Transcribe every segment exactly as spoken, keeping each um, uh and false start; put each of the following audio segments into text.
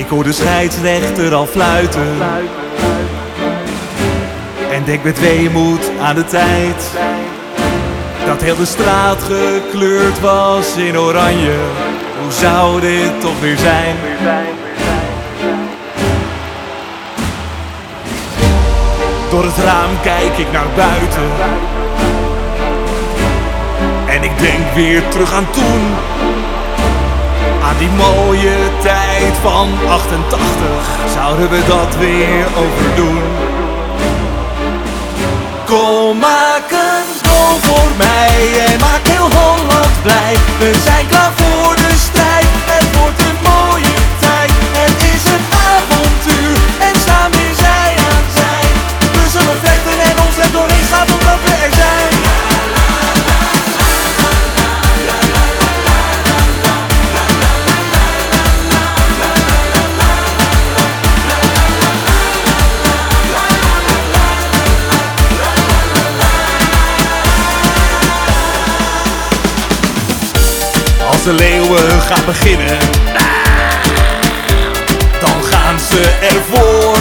Ik hoor de scheidsrechter al fluiten en denk met weemoed aan de tijd dat heel de straat gekleurd was in oranje. Hoe zou dit toch weer zijn? Door het raam kijk ik naar buiten en ik denk weer terug aan toen, aan die mooie tijd van achtentachtig. Zouden we dat weer overdoen? Kom, maak een goal voor mij en maak heel Holland blij. We zijn klaar voor de strijd, het wordt een mooie tijd. Het is een avontuur en staan weer zij aan zij. We zullen vechten en ons er doorheen gaan omdat we er zijn. Als de leeuwen gaan beginnen, dan gaan ze ervoor.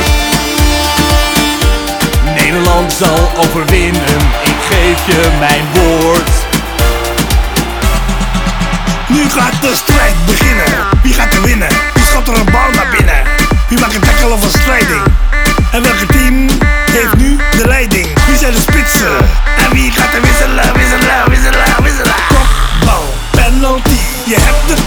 Nederland zal overwinnen, ik geef je mijn woord. Nu gaat de strijd beginnen. Wie gaat er winnen? Wie schopt er een bal naar binnen? Wie maakt een tackle of een sliding? En welke team heeft nu de leiding? Wie zijn de spitsen? En wie gaat er wisselen, wisselen, wisselen, wisselen? Kopbal, penalty, je hebt de